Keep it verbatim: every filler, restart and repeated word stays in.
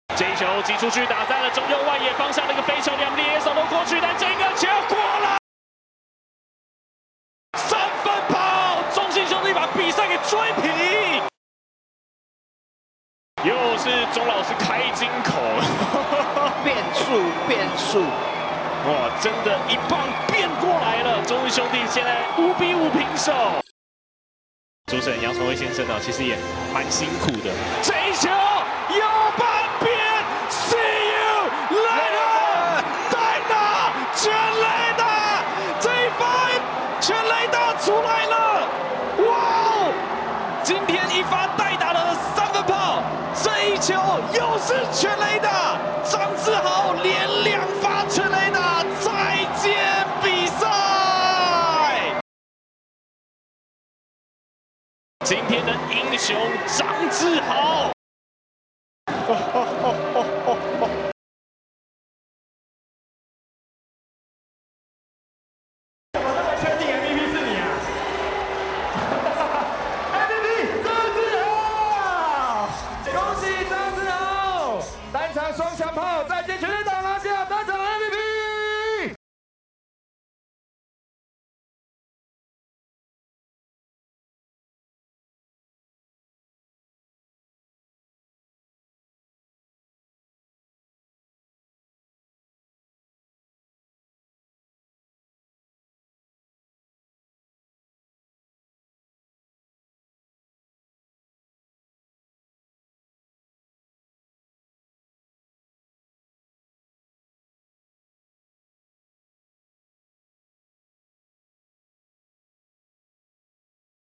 这一球击出去，打在了中右外野方向的一个飞球，两名野手都过去，但这个球过了，三分跑，中信兄弟把比赛给追平。又是钟老师开金口了， 变数变数， 哇，真的，一棒变过来了。中信兄弟现在五比五平手。主持人杨崇辉先生呢，其实也蛮辛苦的。这一球右半边 ，See you later， 代打全垒打，这一发全垒打出来了，哇哦！今天一发代打的三分炮，这一球又是全垒打，张志豪连两发全垒打，再见比赛。今天的英雄张志豪。哦哦哦哦